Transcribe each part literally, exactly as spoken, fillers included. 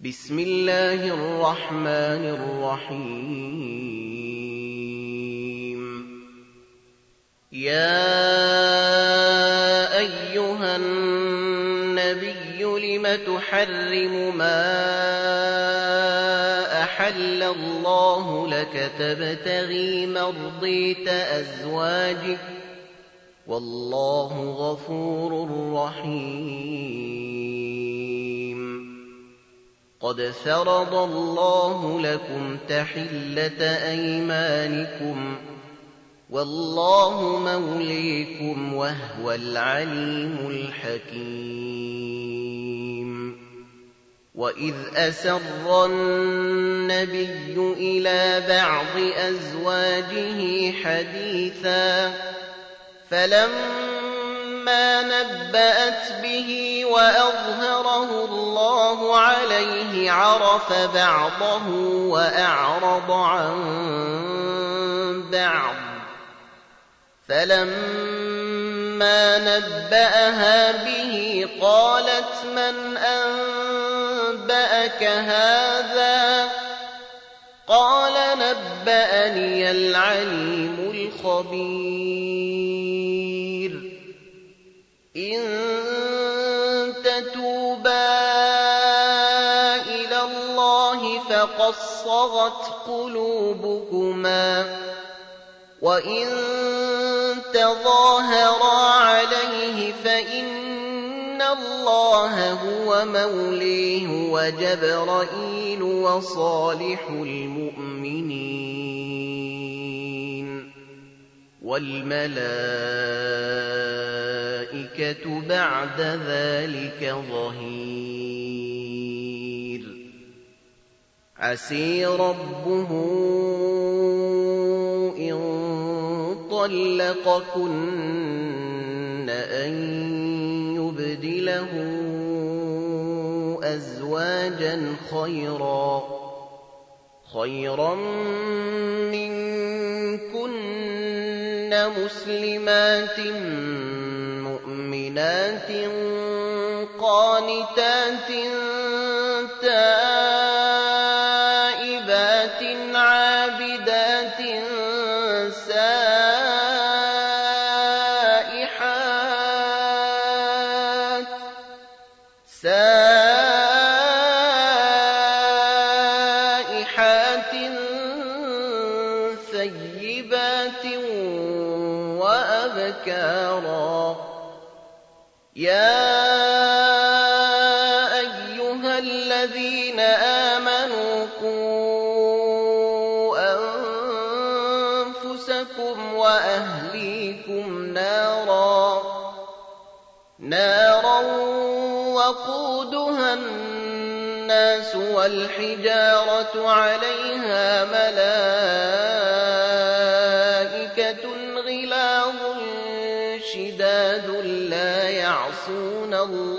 بسم الله الرحمن الرحيم يا أيها النبي لم تحرم ما أحل الله لك تبتغي مرضية أزواجك والله غفور رحيم قد فرض الله لكم تحلة أيمانكم والله موليكم وهو العليم الحكيم وإذ أسر النبي إلى بعض أزواجه حديثا فلما نبأت به وأظهره الله عليه عرف بعضه وأعرض عن بعض فلما نبأها به قالت من أنبأك هذا قال نبأني العليم الخبير إن تتوبا إلى الله فقد صغت قلوبكما وإن تظاهرا عليه فإن الله هو موليه وجبرائيل وصالح المؤمنين والملائكة بعد ذلك ظهير عسي ربه إن طلقكن أن يبدله أزواجا خيرا خيرا منكن مسلمات مؤمنات قانتات تائبات عابدات سائحات سائحات ثيبات وأبكارا يا أيها الذين آمنوا قوا أنفسكم وأهليكم نارا نارا وقودها الناس والحجارة عليها ملائكة غلاظ شداد لا يعصون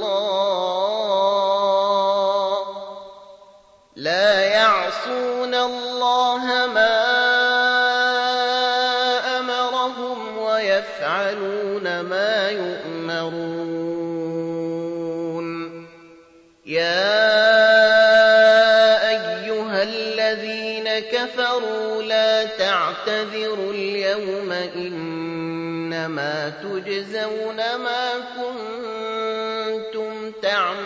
الله لا يعصون الله ما أمرهم ويفعلون ما يؤمرون يا أيها الذين كفروا لا تعتذروا اليوم إنما تجزون ما كنتم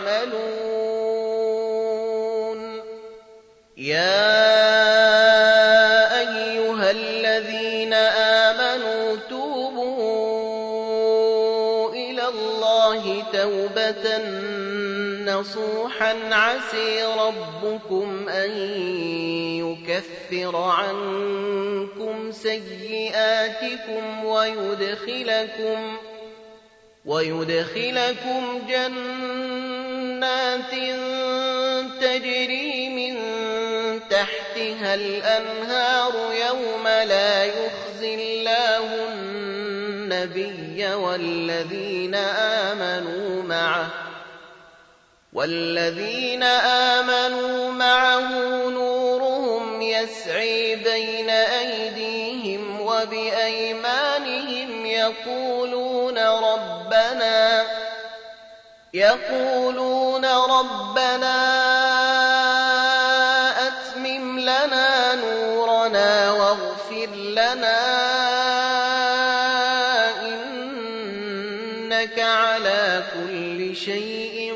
تعملون يا أيها الذين آمنوا توبوا إلى الله توبة نصوحا عسي ربكم أن يكفر عنكم سيئاتكم ويدخلكم ويدخلكم جنات تجري من تحتها الأنهار يوم لا يخزي الله النبي والذين آمنوا معه والذين آمنوا معه نورهم يسعي بين أيديهم وبأيمانهم يقولون ربنا يقولون ربنا لنا إنك على كل شيء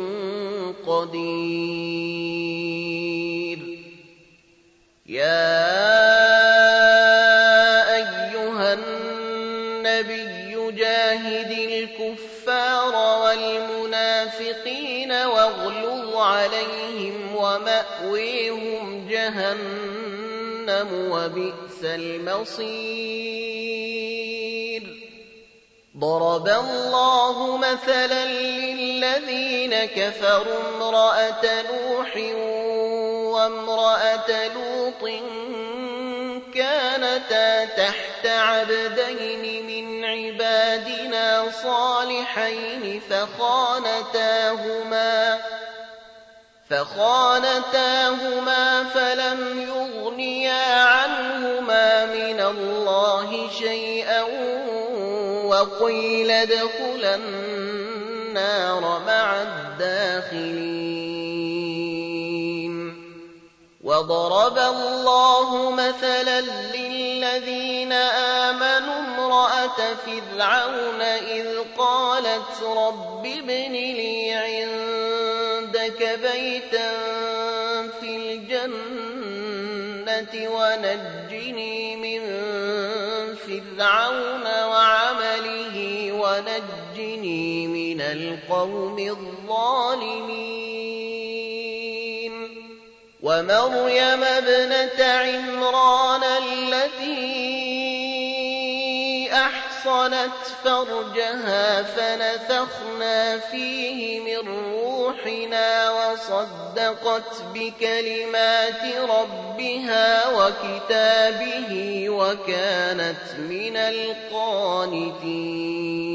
قدير يا أيها النبي جاهد الكفار والمنافقين واغلظ عليهم ومأويهم جهنم وبئس المصير ضرب الله مثلا للذين كفروا امرأة نوح وامرأة لوط كانتا تحت عبدين من عبادنا صالحين فخانتاهما فخانتاهما فلم يغنيا عنهما من الله شيئا وقيل ادخلا النار مع الداخلين وضرب الله مثلا للذين آمنوا امرأة فرعون إذ قالت رب ابن لي عندك بيتا في الجنة ونجني من فرعون وعمله ونجني من القوم الظالمين ومريم ابنة عمران التي أحصنت فرجها فنفخنا فيه من روحنا وصدقت بكلمات ربها وكتابه وكانت من القانتين